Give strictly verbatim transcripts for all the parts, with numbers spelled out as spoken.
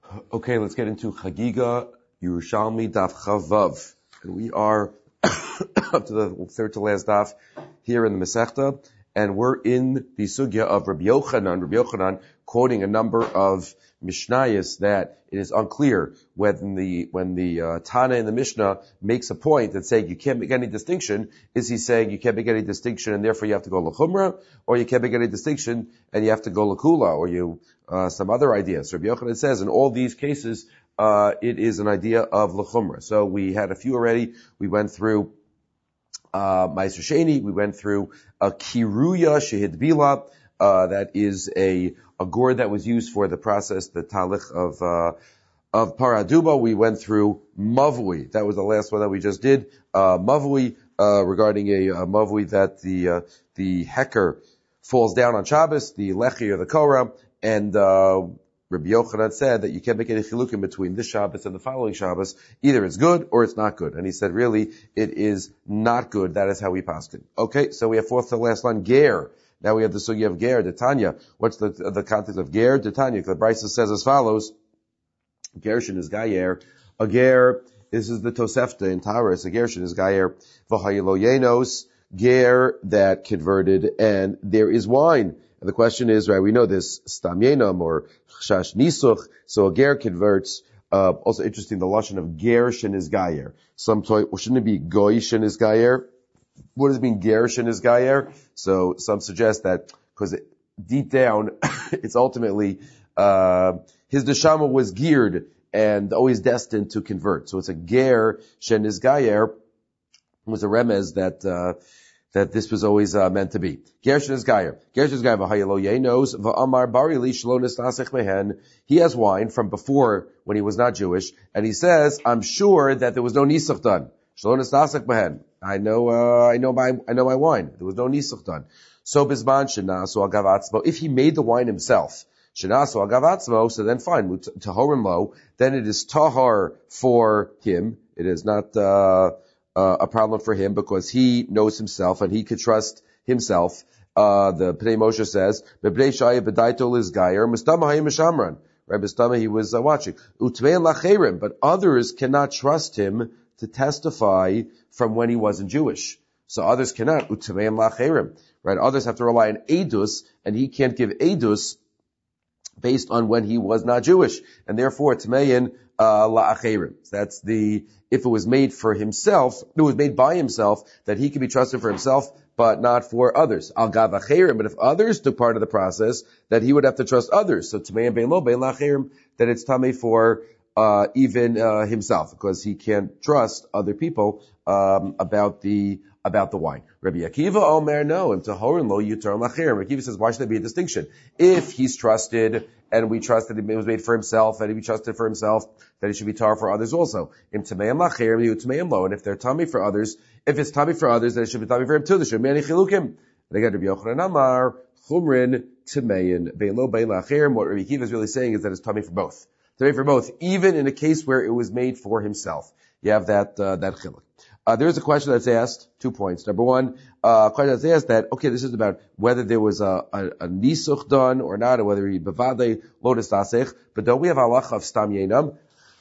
Okay, let's get into Chagiga Yerushalmi Daf Chavav. And we are up to the third to last daf here in the Masechta, and we're in the sugya of Rabbi Yochanan, Rabbi Yochanan quoting a number of Mishnayos that it is unclear when the when the uh, Tana in the Mishnah makes a point that saying you can't make any distinction. Is he saying you can't make any distinction and therefore you have to go l'chumra, or you can't make any distinction and you have to go l'kula, or you uh, some other ideas? So Rabbi Yochanan says in all these cases uh, it is an idea of l'chumra. So we had a few already. We went through uh Ma'aser Sheni, we went through a kiruya shehid bila, uh that is a a gourd that was used for the process, the talich of uh of paraduba. We went through mavui, that was the last one that we just did, uh mavui, uh regarding a, a mavui that the uh, the hecker falls down on Shabbos, the lechi or the korah, and uh Rabbi Yochanan said that you can't make any chilukim between this Shabbos and the following Shabbos. Either it's good or it's not good. And he said, really, it is not good. That is how we paskin. Okay, so we have fourth to last line, ger. Now we have the sugi of ger, Tanya. What's the the context of ger? Tanya. The Brisa says as follows: Gershin is gayer. A ger. This is the Tosefta in Taurus. A gershin is gayer. V'hayilo yenos, ger that converted, and there is wine. And the question is, right, we know this, stam yenam or chash nisuch, so a ger converts. Uh, also interesting, the lashon of gershin is gayer. Some toy, well, shouldn't it be goyishin is gayer? What does it mean, gershin is gayer? So some suggest that, because deep down, it's ultimately, uh, his neshama was geared and always destined to convert. So it's a ger shen is gayer, was a remez that, uh, that this was always uh, meant to be. Gershin is gayer. Gershin is gayer. V'hayelo yenos v'amar bari li shlo nistasech mehen. He has wine from before when he was not Jewish, and he says, "I'm sure that there was no nisach done. Shlo nistasech mehen. I know, uh, I know my, I know my wine. There was no nisach done. So bizman shenasu agavatzmo. If he made the wine himself, shenasu agavatzmo, so then fine. Tahorim lo. Then it is tahar for him. It is not." Uh, Uh, a problem for him because he knows himself and he could trust himself. Uh, the Pnei Moshe says, "B'bnei Shaya b'daito lizgayer mistama hayim mishamran." Right, mistama he was uh, watching. Utmein lacherim, but others cannot trust him to testify from when he wasn't Jewish. So others cannot. Utmein lacherim. Right, others have to rely on edus, and he can't give edus based on when he was not Jewish, and therefore tmein uh, la'acherim. That's the, if it was made for himself, it was made by himself, that he could be trusted for himself, but not for others. Al gav acherim, but if others took part of the process, that he would have to trust others. So tmein bein lo bein la'acherim, that it's tamei for uh, even uh, himself, because he can't trust other people um, about the about the wine. Rabbi Akiva Omer, no, and Tahorin lo yutar lacherim. Rabbi Akiva says, why should there be a distinction? If he's trusted, and we trust that it was made for himself, and he trusted for himself, that he should be tar for others also. Im tameim lacherim, you tameim lo, and if they're tummy for others, if it's tummy for others, then it should be tummy for him too. There should be many chilukim. And again, Rabbi Yochanan Amar, chumrin tamein, bein lo bein lacherim. What Rabbi Akiva is really saying is that it's tummy for both. Tummy for both, even in a case where it was made for himself. You have that, uh, that chiluk. Uh, there is a question that's asked, two points. Number one, uh, question that's asked that, okay, this is about whether there was a, a, a nisuch done or not, or whether he bevade lotus tasech, but don't we have halacha of stam yenam?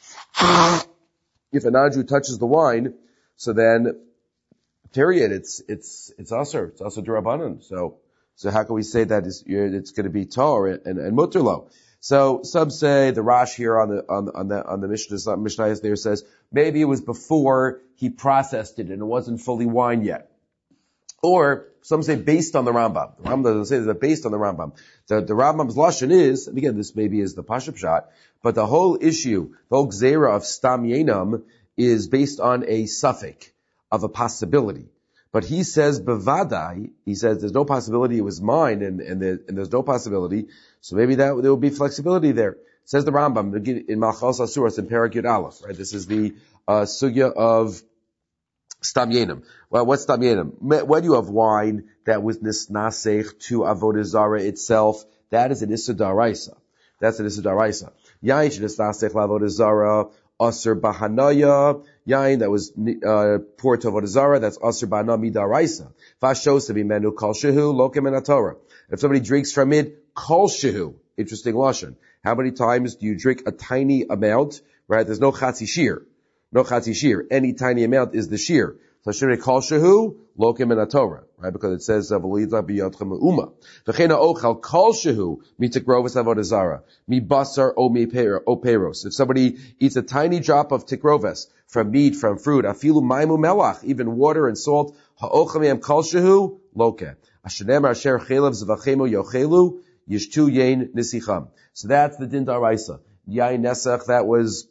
If a non-Jew touches the wine, so then, period, it's, it's, it's aser, it's aser d'Rabbanan. So, so how can we say that it's, it's going to be tar and, and, and muterlo? So some say the Rash here on the on the on the, on the Mishnah Mishnah there says maybe it was before he processed it and it wasn't fully wine yet, or some say based on the Rambam. The Rambam doesn't say that based on the Rambam. The, the Rambam's lashon is, and again this maybe is the Pashup shot, but the whole issue, the whole gzera of stam yenam is based on a suffix of a possibility. But he says, bevadai, he says there's no possibility it was mine, and, and, there, and there's no possibility, so maybe that there will be flexibility there. Says the Rambam in Malchos Asuras in Perek Yud Aleph, right? This is the uh, sugya of stam yenam. Well, what's stam yenam? When you have wine that was nisnasech to avodah zarah itself, that is an issa d'oraisa. That's an issa d'oraisa. Yain nisnasech la'avodah zarah. Aser bahanaya, yain that was uh, poured to avodah zarah, that's aser bahana midaraisa. Vashos to be menu kol shehu lokem en Torah. If somebody drinks from it, kol shehu, interesting lashon. How many times do you drink a tiny amount? Right? There's no chatzi shir. No chatzi shir. Any tiny amount is the shir. So Shirei Kol Shehu, Lokim in Torah, right? Because it says, V'lidla b'yotchem u'uma. V'chena ochal Kol Shehu, mitikrovas avodah zara, mi basar o mi peros. If somebody eats a tiny drop of tikroves, from meat, from fruit, afilu maimu melach, even water and salt, ha'ochel me'em Kol Shehu, Loke. Ashenem asher chelav zvachemu yochelu, yishtu yein nisicham. So that's the din daraisa. Yain nesach, that was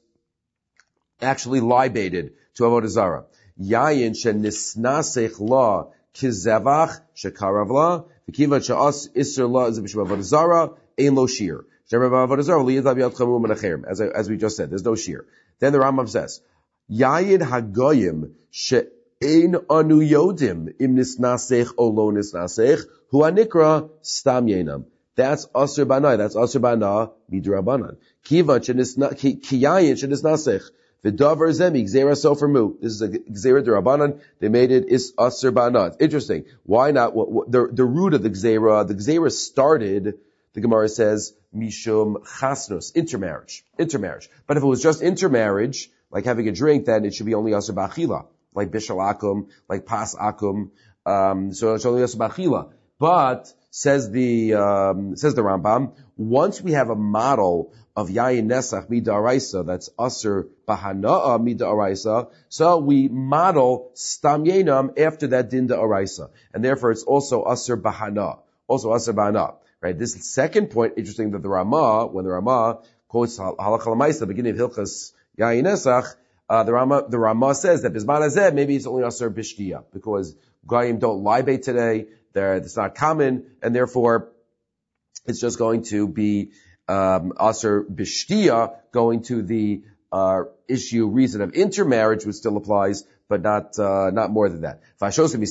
actually libated to avodah zara. Yayin shenisnasech la kizevach shekarav la v'kiva she'as iser la zebishim avodah zara ein lo shir. Avodah zara liyadav yad chamum menachem. As as we just said, there's no shir. Then the Rambam says, Yayin hagoyim she'ein anu yodim im nisnasech o lo nisnasech hu anikra stam yenam. That's asur banai. That's asur bana midrabanan. Kiva shenisna ki yayin shenisnasech. V'davar zemi gzera sofer mu. This is a gzera derabanan. They made it is aser bana. It's interesting. Why not? What, what, the the root of the gzera, the gzera started. The Gemara says mishum chasnos, intermarriage, intermarriage. But if it was just intermarriage, like having a drink, then it should be only aser b'achila, like bishal akum, like pas akum. Um, so it's only aser b'achila. But says the um, says the Rambam, once we have a model of yayin nesach midaraisa, that's aser bahana'a midaraisa, so we model stam yenam after that din daraisa, and therefore it's also aser bahana, also aser bahana. Right? This second point, interesting that the Rama, when the Rama quotes halakha l'maisa, the beginning of Hilchas yayin nesach, uh, the Rama the Rama says that bisman hazeh maybe it's only aser bishtiya because goyim don't libate today. There, it's not common, and therefore it's just going to be um, aser bishtiya, going to the uh, issue reason of intermarriage, which still applies, but not uh, not more than that. So that's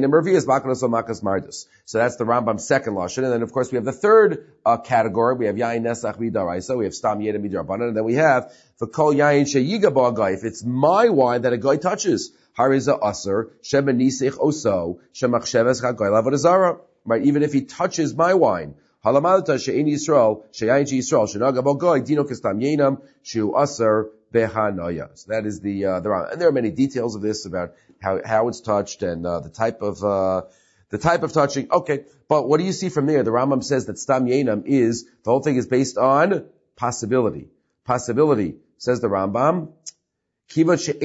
the Rambam's second lashon, and then of course we have the third uh, category. We have yayin nesach midaraisa, we have stam yedem midrabanan, and then we have v'kol yayin sheyiga ba'agay. If it's my wine that a guy touches. Hariza aser shemenisich oso shemachsheves chagoy lavodah zara. Right, even if he touches my wine, halamalta she'in Yisrael she'ayin Yisrael shenaga bogoy dino kestam yenam shu aser behanaya. So that is the uh, the Rambam, and there are many details of this about how how it's touched and uh, the type of uh, the type of touching. Okay, but what do you see from there? The Rambam says that stam yenam is the whole thing is based on possibility. Possibility, says the Rambam. So some say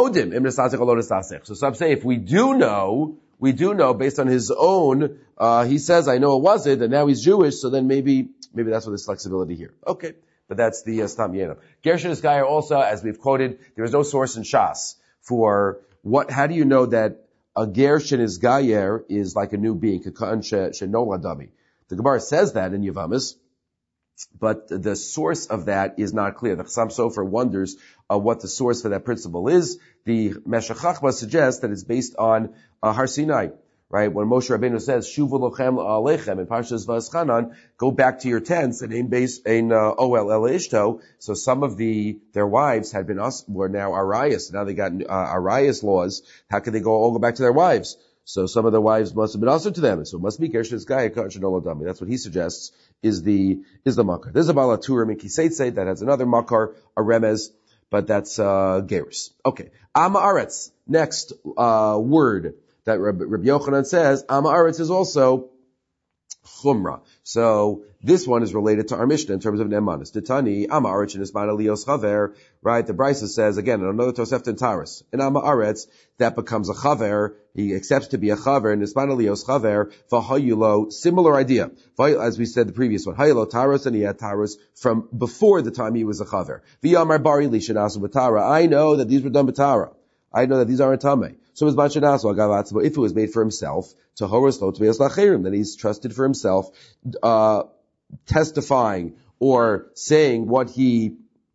if we do know, we do know based on his own, uh, he says, I know it wasn't, and now he's Jewish, so then maybe, maybe that's what there's flexibility here. Okay. But that's the uh, Stam Yenam. Gershon is Gayer also, as we've quoted, there is no source in Shas for what, how do you know that a Gershon is Gayer is like a new being, the Gemara says that in Yavamis, but the source of that is not clear. The Chassam Sofer wonders uh, what the source for that principle is. The Meshech Chachma suggests that it's based on uh, Har Sinai, right? When Moshe Rabbeinu says, Shuvu lochem alechem, in Parshas Va'eschanan, go back to your tents, and in base, in Oel El Ishto, so some of the, their wives had been, us, were now Arayas, now they got uh, Arayas laws. How could they go all go back to their wives? So some of the wives must have been also to them. So it must be Gershon's guy, Dami. That's what he suggests is the, is the makar. There's a Balaturim in Kiseitse that has another makar, a remez, but that's, uh, Geras. Okay. Ama Aretz. Next, uh, word that Rabbi Yochanan says, Ama Aretz is also Chumrah. So this one is related to our Mishnah in terms of Ne'emanis. Titani, Ama Aretz and Ismail Elios Chaver, right? The Brisa says, again, in another Tosefta in Taurus, in Ama Aretz, that becomes a Chaver, he accepts to be a Chaver, and Ismail Elios Chaver, V'hayulo, similar idea. As we said the previous one, Hayulo Taurus, and he had Taurus from before the time he was a Chaver. V'yamar Bari Li Shanasu B'Tara, I know that these were done B'Tara. I know that these aren't Tameh. So if it was made for himself, to Horos Lo Tveos Lacherim, that he's trusted for himself, uh, testifying or saying what he,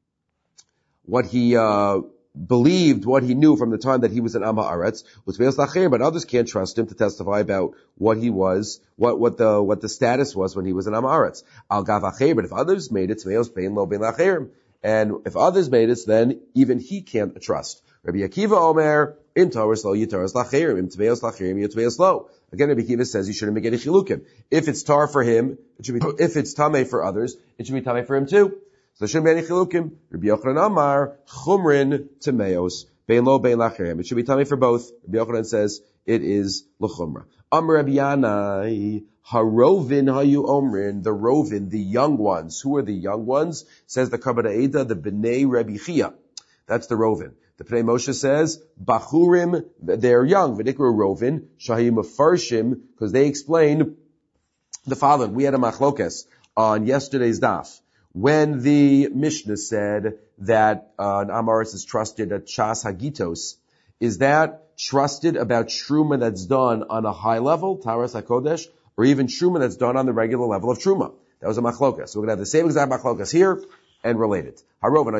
what he, uh, believed, what he knew from the time that he was an Am Haaretz, was Tveos Lacherim, but others can't trust him to testify about what he was, what, what the, what the status was when he was an Am Haaretz. Al Gav Acherim, but if others made it, Tveos Bein Lo Bein Lacherim. And if others made it, then even he can't trust. Rabbi Akiva Omer, in Taurus Lo Yitaros Lacherim, in Tveos Lacherim, Yitveos Lo. Again, Rabbi Akiva says you shouldn't make any chilukim. If it's tar for him, it should be, if it's tameh for others, it should be tameh for him too. So there shouldn't be any chilukim. Rabbi Yochanan Amar, chumrin temeos, bein lo bein lacherem. It should be tameh for both. Rabbi Yochanan says it is l'chumra. Amar Rabbi Yanai, harovin hayu omrin, the rovin, the young ones. Who are the young ones? Says the Kabbalah Eda, the Bnei Rabbi Chia. That's the rovin. The Pnei Moshe says, Bachurim, they're young, V'nikru rovin, Shahim Farshim, because they explain the following. We had a machlokes on yesterday's daf. When the Mishnah said that uh, an Amaris is trusted at Shas Hagitos, is that trusted about Truma that's done on a high level, Taras HaKodesh, or even Truma that's done on the regular level of Truma? That was a machlokes. So we're going to have the same exact machlokes here and related. When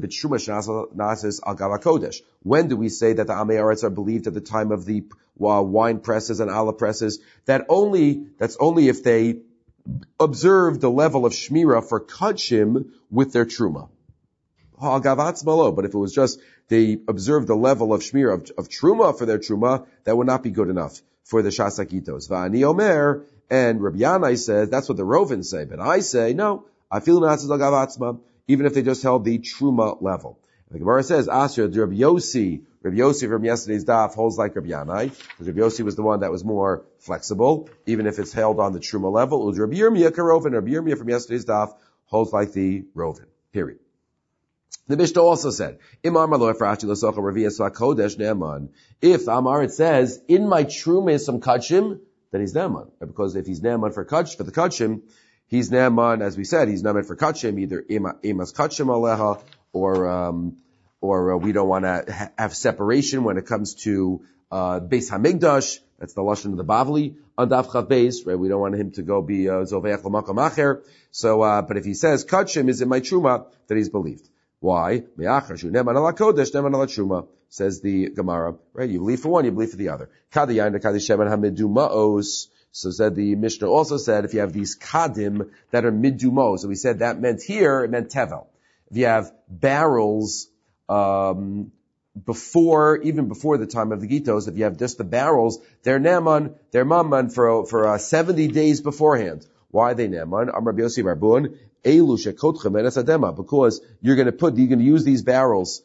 do we say that the Amei Aretz are believed at the time of the uh, wine presses and olive presses? That only, that's only if they observe the level of Shmira for Kachim with their Truma. But if it was just, they observed the level of Shmira of, of Truma for their Truma, that would not be good enough for the Shasakitos. Va'ani Omer, and Rabbi Yanai says, that's what the Rovin say, but I say, no, I feel Natzis al Gavatzma, even if they just held the Truma level. The Gemara says, Asher, Rabbi Yossi, Rabbi Yossi from yesterday's daf holds like Rabbi Yanai, because Rabbi Yossi was the one that was more flexible, even if it's held on the Truma level. Rabbi Yirmiyah Karovin, Rabbi Yirmiyah from yesterday's daf holds like the Rovin. Period. The Mishnah also said, if the Amar it says, in my Truma is some Kachim, then he's Ne'eman. Because if he's Ne'eman for Kach, for the Kachim, he's Ne'eman, as we said, he's Ne'eman for Kachim, either Emas Kachim Aleha, or, um, or uh, we don't want to ha- have separation when it comes to, uh, Beis HaMikdash, that's the Lashon of the Bavli, on Daf Chav Beis, right? We don't want him to go be, uh, Zoveach L'Makom Acher. So, uh, but if he says Kachim is in my Truma, then he's believed. Why? Says the Gemara, right? You believe for one, you believe for the other. So said the Mishnah also said, if you have these kadim that are midumos, so we said that meant here, it meant tevel. If you have barrels, um, before, even before the time of the Gitos, if you have just the barrels, they're neman, they're mamman for, for, uh, seventy days beforehand. Why are they neman? Amar Rabbi Yossi Barbun, Elu shekotchem enes adema, because you're going to put, you're going to use these barrels,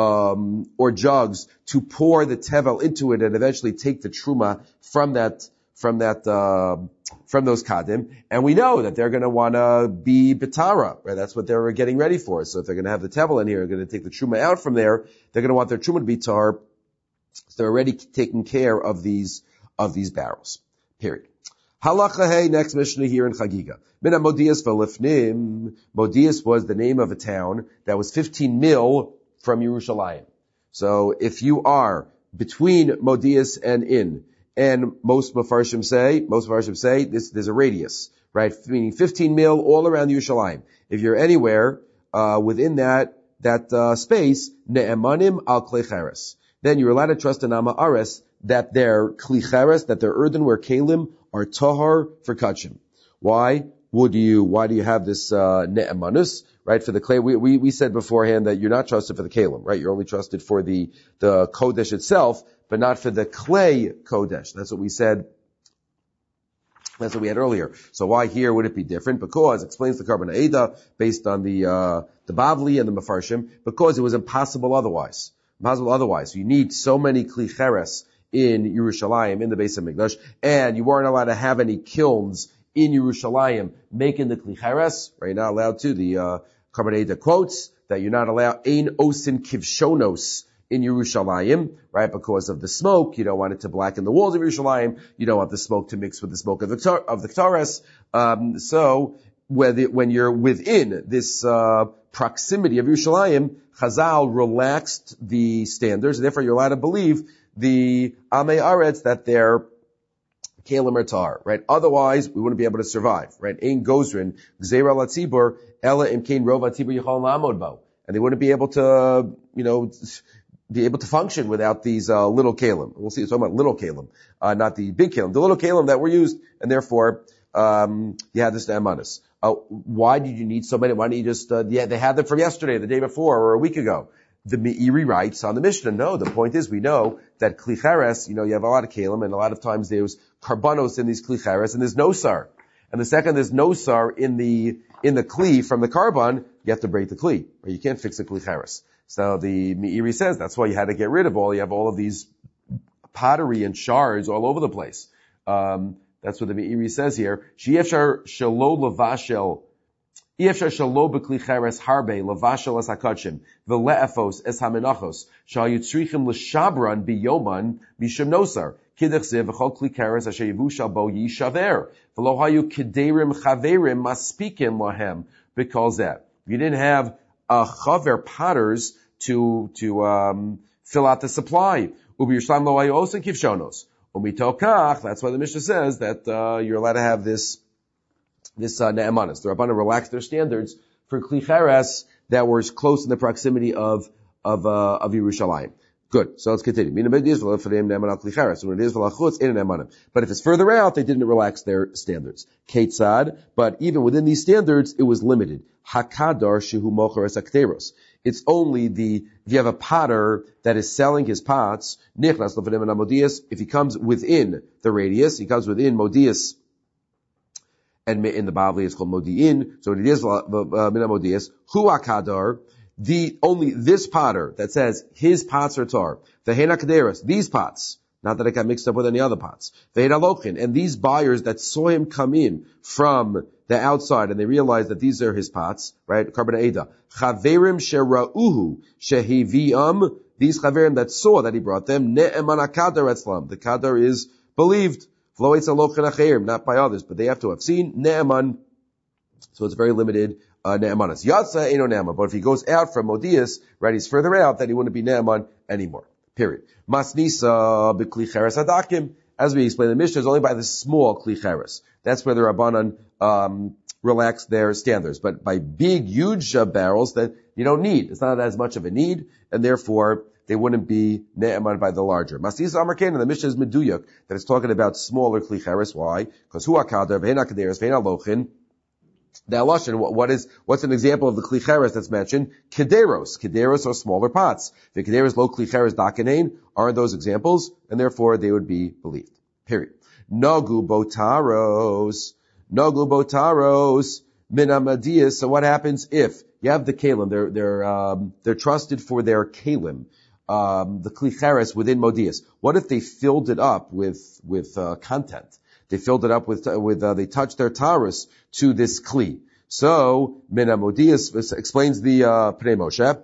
um, or jugs to pour the tevel into it and eventually take the truma from that, from that, uh, from those kadim. And we know that they're going to want to be betara, right? That's what they're getting ready for. So if they're going to have the tevel in here, they're going to take the truma out from there, they're going to want their truma to be tar. So they're already taking care of these, of these barrels. Period. Halacha hey, next Mishnah here in Chagiga. Mina Modias v'lifnim. Modias was the name of a town that was fifteen mil from Yerushalayim. So if you are between Modias and in, and most Mefarshim say, most Mefarshim say, this, there's a radius, right? Meaning fifteen mil all around Yerushalayim. If you're anywhere, uh, within that, that, uh, space, ne'emanim al klei cheres. Then you're allowed to trust in Ama Ares that their kli cheres, that their earthenware kalim are tahar for kachim. Why would you, why do you have this, uh, ne'emanus, right? For the clay, we, we, we said beforehand that you're not trusted for the kalim, right? You're only trusted for the, the kodesh itself, but not for the clay kodesh. That's what we said. That's what we had earlier. So why here would it be different? Because, explains the Karban Eda, based on the, uh, the Bavli and the Mefarshim, because it was impossible otherwise. Impossible otherwise. You need so many kli cheres in Yerushalayim, in the Beis HaMikdash, and you weren't allowed to have any kilns in Yerushalayim making the kli cheres, right? You're not allowed to. The, uh, Karban Eda quotes that you're not allowed, ein osin kivshonos in Yerushalayim, right? Because of the smoke. You don't want it to blacken the walls of Yerushalayim. You don't want the smoke to mix with the smoke of the, of the Ktares. Um, so, whether, when you're within this, uh, proximity of Yerushalayim, Chazal relaxed the standards, and therefore you're allowed to believe the Amei Aretz that they're Kalim or Tar, right? Otherwise, we wouldn't be able to survive, right? Ein Gozrin, Gzeira Latzibur, Ela Imkein Rova Tzibur Yichol La'amod Bo. And they wouldn't be able to, you know, be able to function without these, uh, little Kalim. We'll see, it's talking about little Kalim, uh, not the big Kalim. The little Kalim that were used, and therefore, um, you had this Na'amanis. Uh, why did you need so many? Why didn't you just, uh, yeah, they had them from yesterday, the day before, or a week ago? The Meiri writes on the Mishnah, no, the point is we know that Kli Cheres, you know, you have a lot of Kalim, and a lot of times there's karbanos in these kli cheres, and there's no sar. And the second there's no sar in the, in the kli from the carbon, you have to break the kli, or you can't fix the kli cheres. So the Meiri says that's why you had to get rid of all, you have all of these pottery and shards all over the place. Um, that's what the Meiri says here. She'efshar shelo levashel, Efshar shelo b'kli cheres harbe levashel es hakadshim v'le'efos es hamenachos shal yitzrichim l'shabran biyoman mishum nosar kidach ziv v'chol kli cheres asher yivushal bo yishaver v'lo hayu kiderim chaverim maspikim lahem because that you didn't have a chaver potters to to um, fill out the supply. Ubi yishlam lo hayu osen kivshonos umito kach. That's why the Mishnah says that uh, you're allowed to have this. This uh, ne'emanis. The Rabbanan relaxed their standards for kli cheres that were close in the proximity of of uh, of Yerushalayim. Good. So let's continue. But if it's further out, they didn't relax their standards. Ketzad. But even within these standards, it was limited. Hakadar shehu mocher es akteros. It's only the if you have a potter that is selling his pots. Nichnas lefanim modias. If he comes within the radius, he comes within modias. And in the Bavli it's called Modi'in, so it is Mina Modi'is. Hu Akadar, the, only this potter that says his pots are tar. Vehena Kaderas, these pots, not that it got mixed up with any other pots. Vehena Lochin, and these buyers that saw him come in from the outside and they realized that these are his pots, right? Karbon Eda. Chaverim Shera'uhu, Shehivi'am, these Chaverim that saw that he brought them, Ne'eman Akadar Etzlam. The Kadar is believed. Not by others, but they have to have seen Ne'eman. So it's very limited, uh, Ne'emanas. Yatsa Eino Ne'eman. But if he goes out from Modias, right, he's further out, then he wouldn't be Ne'eman anymore. Period. Masnisa b'kli cheres hadakim. As we explained, the Mishnah is only by the small kli cheres. That's where the Rabbanan, um, relax their standards. But by big, huge uh, barrels that you don't need, it's not as much of a need, and therefore, they wouldn't be ne'eman by the larger. Masisa Amarken, and the Mishnah is Meduyak, that it's talking about smaller kli cheres. Why? Because hu akadar, v'hen akaderes, v'hen alochin. The Aloshin, what is, what's an example of the kli cheres that's mentioned? Kederos. Kederos are smaller pots. The kederos lo kli cheres dakanein aren't those examples, and therefore they would be believed. Period. Nagu botaros. Nagu botaros. Minamadias. So what happens if you have the kalim? They're, they're, um, they're trusted for their kalim. Um, the kli cheres within Modias. What if they filled it up with, with, uh, content? They filled it up with, uh, with, uh, they touched their taurus to this kli. So, Mina Modias explains the, uh, Pnei Moshe.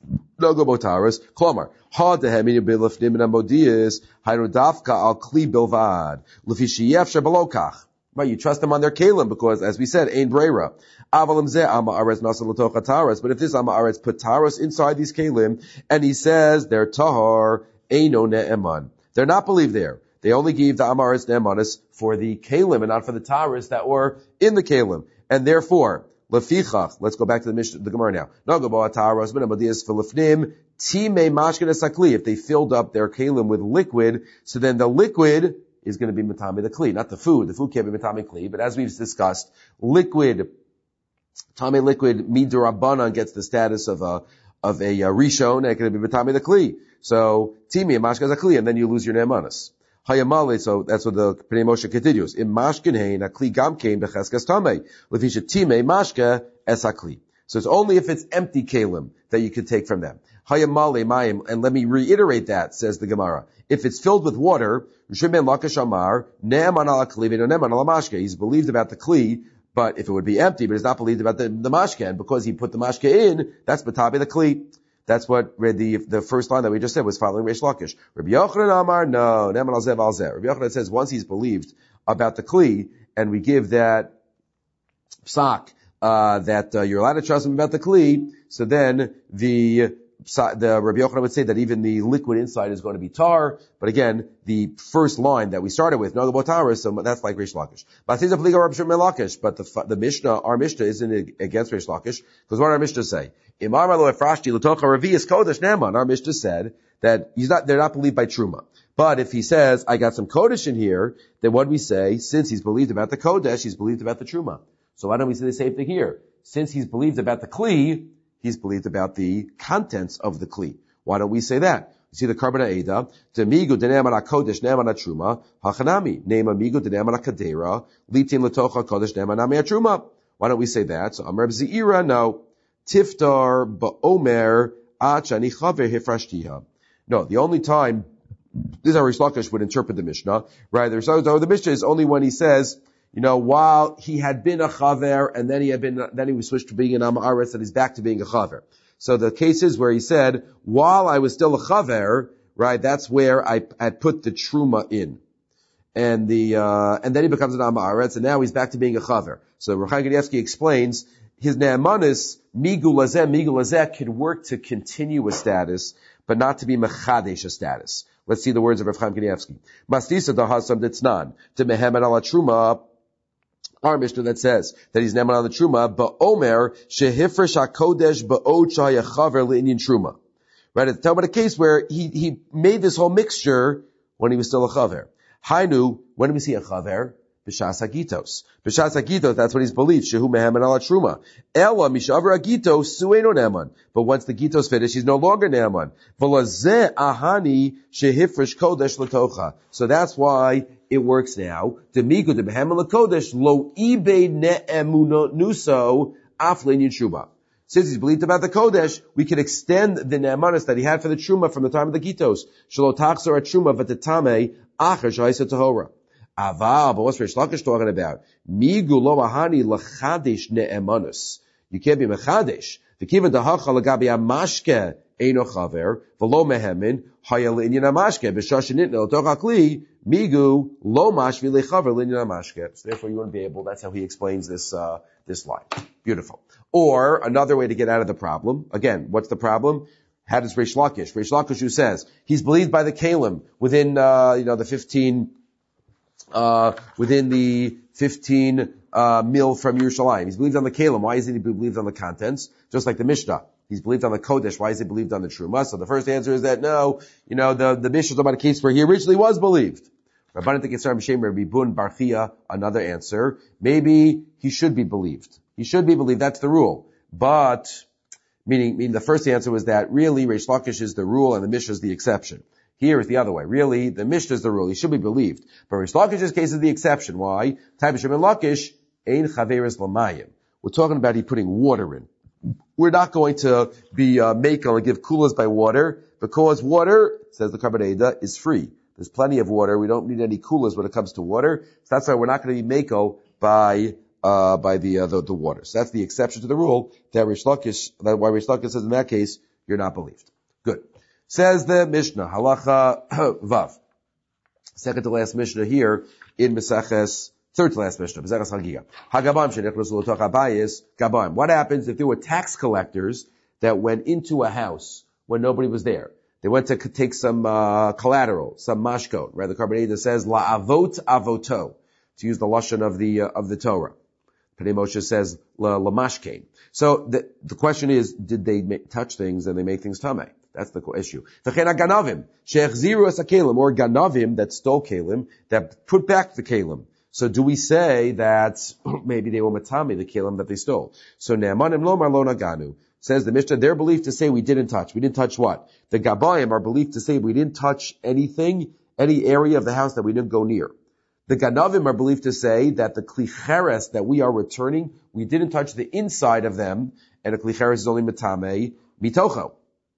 No go botaris. Klomar. Ha dehemini bilafnim mina Modias. Hayru dafka al kli bilvad. Lefishiyef shebalokach. Right, you trust them on their kalim because, as we said, ein breira. Avalim zeh ama aretz nasa l'toch hataras. But if this ama aretz put taras inside these kalim, and he says they're tahar, eino ne'eman. They're not believed there. They only gave the ama aretz ne'emanis for the kalim and not for the taras that were in the kalim. And therefore, lefichach, let's go back to the Mishnah, the Gemara now. Nagabo ataras min amadiyas filifnim timei mashkin esakli. If they filled up their kalim with liquid, so then the liquid is going to be matami the kli, not the food. The food can't be matami kli, but as we've discussed, liquid, tame liquid, midurabanan gets the status of a, of a, uh, rishon, and it can be matami the kli. So, timi, mashka kli, and then you lose your ne'emanis. Hayamale, so that's what the Pnei Moshe continues. In mashkin hein, a kli gam came becheskas tame. Lefisha time mashka es kli. So it's only if it's empty kalim that you can take from them. Hayamale mayim, and let me reiterate that, says the Gemara. If it's filled with water, he's believed about the kli, but if it would be empty, but he's not believed about the, the mashke, and because he put the mashke in, that's batabi the kli. That's what the the first line that we just said was following Reish Lakish. Rabbi Yochanan Amar, no, ne'eman al zeh v'al zeh. Rabbi Yochanan says once he's believed about the kli, and we give that psak, uh, that uh, you're allowed to trust him about the kli, so then the the Rabbi Yochanan would say that even the liquid inside is going to be tar, but again, the first line that we started with, no botaris, so that's like Reish Lakish. But the the Mishnah, our Mishnah isn't against Reish Lakish, because what did our Mishnah say? Our Mishnah said that he's not, they're not believed by Truma. But if he says, I got some Kodesh in here, then what do we say? Since he's believed about the Kodesh, he's believed about the Truma. So why don't we say the same thing here? Since he's believed about the Kli, he's believed about the contents of the Kli. Why don't we say that? You see the Karban Eda, Demigu Dene'eman HaKodesh Ne'eman HaTruma, Hachanami, Ne'eman Migu Dene'eman HaKadera, Litin L'tocha HaKodesh Ne'eman Nami HaTruma. Why don't we say that? So Amar Z'ira, no. Tiftar Ba'omer Achani Chaver Hifrashtiha. No, the only time, this is how Rish Lakish would interpret the Mishnah, right? So the Mishnah is only when he says, you know, while he had been a chaver and then he had been, then he was switched to being an Am Haaretz and he's back to being a chaver. So the cases where he said, while I was still a chaver, right, that's where I, I put the truma in. And the, uh, and then he becomes an Am Haaretz and now he's back to being a chaver. So Ruchai Kanievsky explains, his ne'emanis, migu lazeh, migu lazeh, could work to continue a status, but not to be mechadesh a status. Let's see the words of Rav Chaim Kanievsky. Mastisa da hasam ditznan, to mehemen ala truma, our Mishnah that says that he's ne'eman on the truma, ba'omer shehifresh hakodesh ba'od shayachaver le'inyan truma. Right, it's talking about a case where he, he made this whole mixture when he was still a chaver. Hainu, when do we see a chaver? B'shas hagitos. B'shas hagitos, that's what he's believed. Shehu mehemen ala truma. Ela mishaver hagitos sueno ne'eman. But once the gitos finish, he's no longer ne'eman. V'lazeh ahani shehifresh kodesh l'tocha. So that's why it works now. Demigu de behemen l'kodesh lo ibei ne'emuno nuso aflin yitshuba. Since he's believed about the kodesh, we can extend the ne'emanis that he had for the truma from the time of the gitos. Shelo tachzor at truma v'tetame acher shayisa tahora. Aval, but what's Rish Lakish talking about? Migu lo ahani l'chadesh ne'emanus. You can't be mechadesh. V'kiva dahacha l'gabi amashke eino chaver, v'lo mehemin, haya l'inyan amashke, b'shashin nitna l'toch hakli, migu lo mashvi lechaver l'inyan amashke. So therefore you wouldn't be able, that's how he explains this, uh, this line. Beautiful. Or, another way to get out of the problem, again, what's the problem? How does Rish Lakish? Rish Lakish who says, he's believed by the Kalim within, uh, you know, the fifteen, Uh, within the fifteen, uh, mil from Yerushalayim. He's believed on the Kalim. Why isn't he believed on the contents? Just like the Mishnah. He's believed on the Kodesh. Why is he believed on the Truma? So the first answer is that no, you know, the, the Mishnah is about a case where he originally was believed. Rabbanan Tekesar M'Shem Rabbi Bun Bar Chia, another answer. Maybe he should be believed. He should be believed. That's the rule. But, meaning, meaning the first answer was that really Rish Lakish is the rule and the Mishnah is the exception. Here is the other way. Really, the Mishnah is the rule. He should be believed. But Rish Lakish's case is the exception. Why? We're talking about he putting water in. We're not going to be uh, makel and give kulas by water, because water, says the Karban Eda, is free. There's plenty of water. We don't need any kulas when it comes to water. So that's why we're not going to be makel by uh by the, uh, the the water. So that's the exception to the rule that Rish Lakish, that why Rish Lakish says in that case you're not believed. Good. Says the Mishnah, halacha vav. Second to last Mishnah here in Meseches, third to last Mishnah, Meseches Chagiga. Hagabam shenichnasu l'toch habayis gabam. What happens if there were tax collectors that went into a house when nobody was there? They went to take some uh, collateral, some mashkot. Right? The Karban Eda says la avot avoto, to use the lashon of the uh, of the Torah. Pnei Moshe says la mashkein. So the the question is, did they make, touch things and they make things tamei? That's the issue. V'chen ganavim she'echziru es hakelim, or ganavim that stole kelim, that put back the kelim. So do we say that maybe they were matami, the kelim that they stole? So ne'emanim lo mar lo naganu. Says the Mishnah, they're believed to say we didn't touch. We didn't touch what? The Gabayim are believed to say we didn't touch anything, any area of the house that we didn't go near. The Ganavim are believed to say that the Klicheres that we are returning, we didn't touch the inside of them, and the Klicheres is only Matame Mitocho.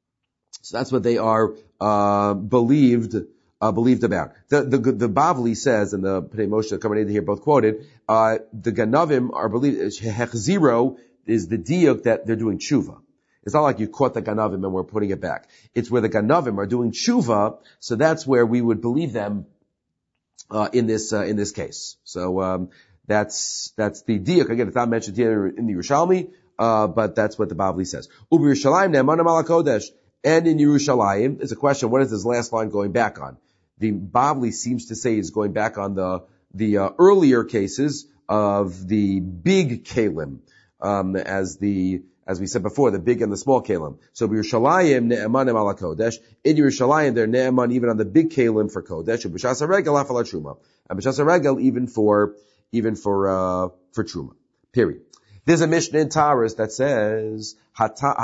So that's what they are, uh, believed, uh, believed about. The, the, the Bavli says, and the Pnei Moshe, the Karban Eda here both quoted, uh, the Ganavim are believed, Hechziro is the diuk that they're doing tshuva. It's not like you caught the Ganavim and we're putting it back. It's where the Ganavim are doing tshuva, so that's where we would believe them, uh, in this, uh, in this case. So, um, that's, that's the diuk. Again, it's not mentioned here in the Yerushalmi, uh, but that's what the Bavli says. Ubi Yerushalayim ne'emanam ala kodesh. And in Yerushalayim, it's a question, what is this last line going back on? The Bavli seems to say it's going back on the, the, uh, earlier cases of the big kelim. Um, as the, as we said before, the big and the small kelim. So Yerushalayim ne'emanim ala kodesh. In Yerushalayim, they're ne'eman even on the big kelim for kodesh. And b'shas haregel af ala truma. And b'shas haregel even for, even for, uh, for truma. Period. There's a Mishnah in Taurus that says, if the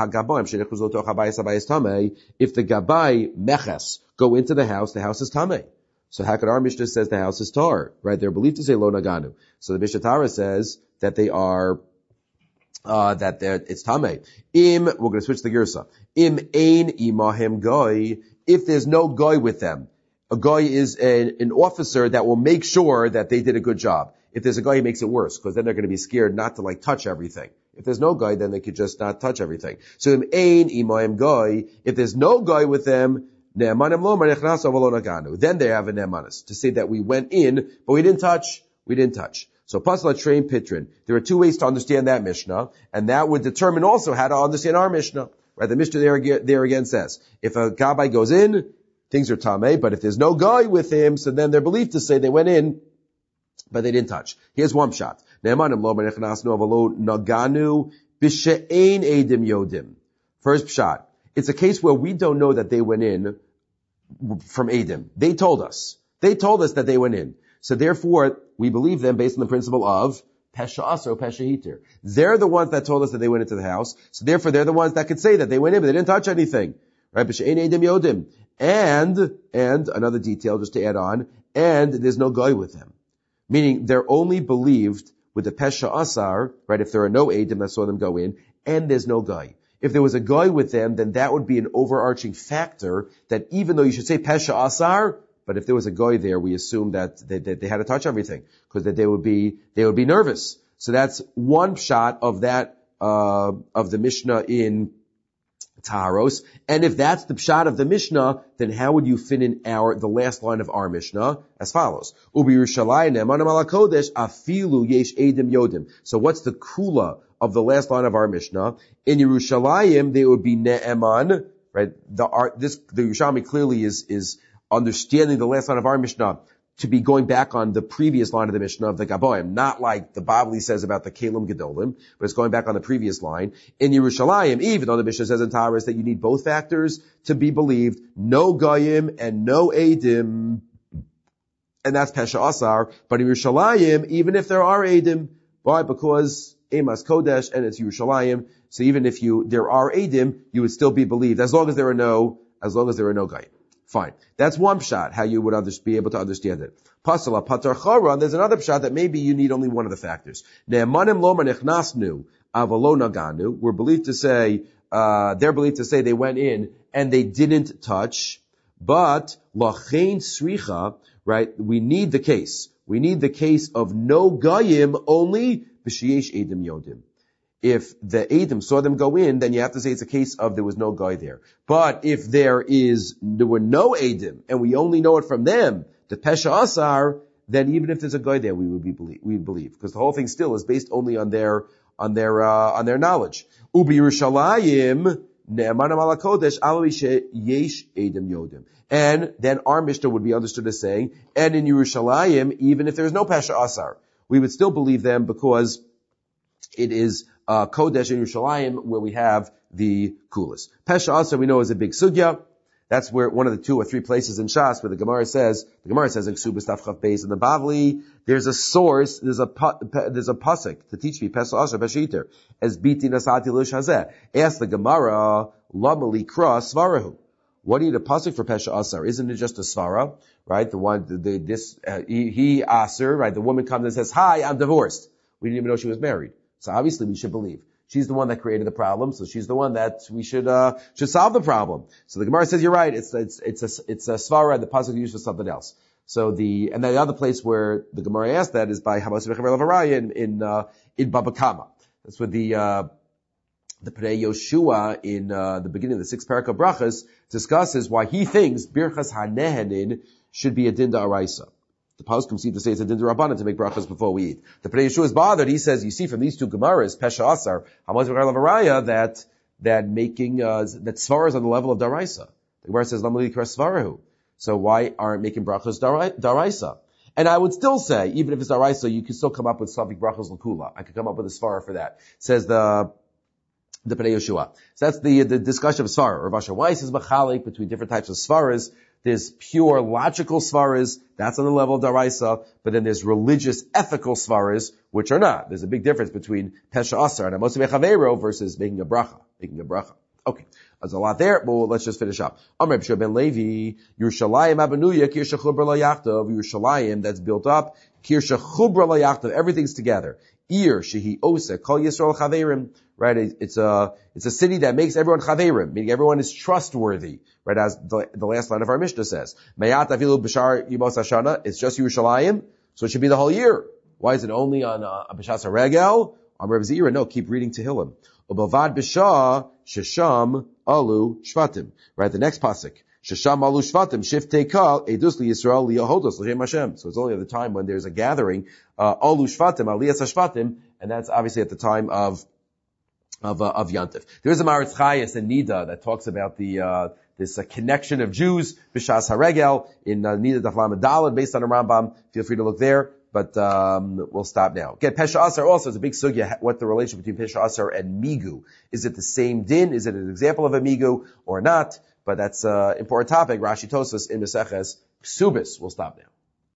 Gabai Meches go into the house, the house is Tameh. So how could our Mishnah says the house is Tar, right? They're believed to say Lo Naganu. So the Mishnah Taurus says that they are, uh, that they're, it's Tameh. Im, we're going to switch the Girsa. Im ein imahem goy, if there's no goy with them. A goy is a, an officer that will make sure that they did a good job. If there's a guy, he makes it worse, because then they're going to be scared not to like touch everything. If there's no guy, then they could just not touch everything. So im ein imahem goy, if there's no guy with them, ne'emanim lo nechnasu v'lo naganu, then they have a ne'emanis, to say that we went in, but we didn't touch, we didn't touch. So pasla train pitrin. There are two ways to understand that Mishnah, and that would determine also how to understand our Mishnah. Right? The Mishnah there, there again says, if a Gabai goes in, things are tameh, but if there's no guy with him, so then they're believed to say they went in, but they didn't touch. Here's one shot. Ne'emanim lo nechnasu v'lo naganu b'she'ein edim yodim. First shot. It's a case where we don't know that they went in from Edim. They told us. They told us that they went in. So therefore, we believe them based on the principle of Pesha Asar, Pesha Heter. They're the ones that told us that they went into the house. So therefore, they're the ones that could say that they went in, but they didn't touch anything. Right? B'she'ein edim yodim. And, and another detail just to add on, and there's no guy with them. Meaning, they're only believed with the Pesha Asar, right? If there are no Edim that saw them go in, and there's no guy. If there was a guy with them, then that would be an overarching factor that even though you should say Pesha Asar, but if there was a guy there, we assume that they, that they had to touch everything, because that they would be, they would be nervous. So that's one shot of that, uh, of the Mishnah in Taharos. And if that's the pshat of the Mishnah, then how would you fit in our, the last line of our Mishnah? As follows. Ubi Yerushalayim ne'emanim ala kodesh afilu yesh edim yodim. So what's the kula of the last line of our Mishnah? In Yerushalayim, there would be ne'eman, right? The art, this, the Yerushalmi clearly is, is understanding the last line of our Mishnah to be going back on the previous line of the Mishnah of the Gaboim, not like the Bavli says about the Kelim Gedolim, but it's going back on the previous line. In Yerushalayim, even though the Mishnah says in Taharos that you need both factors to be believed, no Goyim and no Eidim, and that's Pesha Asar, but in Yerushalayim, even if there are Eidim, why? Because Emas Kodesh and it's Yerushalayim, so even if you, there are Eidim, you would still be believed, as long as there are no, as long as there are no Goyim. Fine. That's one pshat, how you would under, be able to understand it. Pasala patar chara, there's another pshat that maybe you need only one of the factors. Ne'emanim lo nechnasu avalo naganu. We're believed to say, uh, they're believed to say they went in and they didn't touch, but lachein sricha, right? We need the case. We need the case of no goyim, only b'sheyesh edim yodim. If the Edom saw them go in, then you have to say it's a case of there was no guy there. But if there is, there were no Edom, and we only know it from them, the Pesha Asar, then even if there's a guy there, we would be believe, we would believe. Because the whole thing still is based only on their, on their, uh, on their knowledge. Ubi Yerushalayim, ne'emanam ala kodesh, alavi sheyesh Edom yodim. And then our Mishnah would be understood as saying, and in Yerushalayim, even if there's no Pesha Asar, we would still believe them because it is uh, Kodesh in Yerushalayim where we have the Kulas. Pesha Asar we know is a big sugya. That's where one of the two or three places in Shas where the Gemara says, the Gemara says in Ksubas Daf Chaf Beis in the Bavli, there's a source, there's a there's a pasuk to teach me Pesha Asar Pesha as biti nasati lish hazeh. Ask the Gemara, lamali kra svarahu. What do you need a pasuk for Pesha Asar? Isn't it just a svara, right? The one, the, the this uh, he, he Asar, right? The woman comes and says, "Hi, I'm divorced." We didn't even know she was married. So obviously we should believe. She's the one that created the problem, so she's the one that we should, uh, should solve the problem. So the Gemara says, you're right, it's, it's, it's a, it's a svara, the pasuk used for something else. So the, and the other place where the Gemara asked that is by Hamas Mechaber Lavaraya in, in, uh, in Baba Kama. That's where the, uh, the Pnei Yoshua in, uh, the beginning of the sixth parak of Brachas discusses why he thinks Birchas HaNehenin should be a din da'araisa. The poskim seem to say it's a din d'Rabbanan to make brachas before we eat. The Pnei Yeshua is bothered. He says, you see from these two Gemaras, Pesha Asar, Hamaz V'Gar Lavaraya, that, that making, uh, that Svara is on the level of Daraisa. The Gemara says, Lamali Kras Svarahu. So why aren't making brachas Daraisa? And I would still say, even if it's Daraisa, you can still come up with Slavik brachas L'Kula. I could come up with a Svara for that. Says the, the Pnei Yeshua. So that's the the discussion of Svara. Rav Asher Weiss is machalik between different types of Svaras. There's pure logical Svaras, that's on the level of Daraisa, but then there's religious, ethical Svaras, which are not. There's a big difference between Pesha Asar and Amos Bechavero versus making a bracha. Making a bracha. Okay. There's a lot there, but let's just finish up. Amr B'Shua ben Levi, Yerushalayim Abanuya, Kirsha Chubra La Yachtav, Yerushalayim that's built up, Kirsha Chubra La Yachtav, everything's together. Ir Shehi Osa, Kol Yisrael Chaverim, right? It's a, it's a city that makes everyone Chaverim, meaning everyone is trustworthy, right? As the, the last line of our Mishnah says. Mayat Avilu B'Shar Yimos Hashana, it's just Yerushalayim, so it should be the whole year. Why is it only on, uh, B'Shas HaRegel? Amr Reb Zira, no, keep reading Tehillim. Ubavad B'Shah, Shesham, Alu, Shvatim. Right, the next pasuk. Shesham, Alu, Shvatim, Shiftei Kal, Edus Li Yisrael, Liyahodos, L'Shem Hashem. So it's only at the time when there's a gathering, uh, Alu, Shvatim, Aliyas HaShvatim, and that's obviously at the time of, of, uh, of Yantif. There is a Maritz Chayes in Nida that talks about the, uh, this uh, connection of Jews, B'Shas HaRegel, in uh, Nida Daf Lamed Daled, based on a Rambam. Feel free to look there. But um we'll stop now. Okay, Pesha Asar also is a big sugya, what the relationship between Pesha Asar and Migu. Is it the same din? Is it an example of a Migu or not? But that's an uh, important topic. Rashi Tosas in Meseches Ksubis. We'll stop now.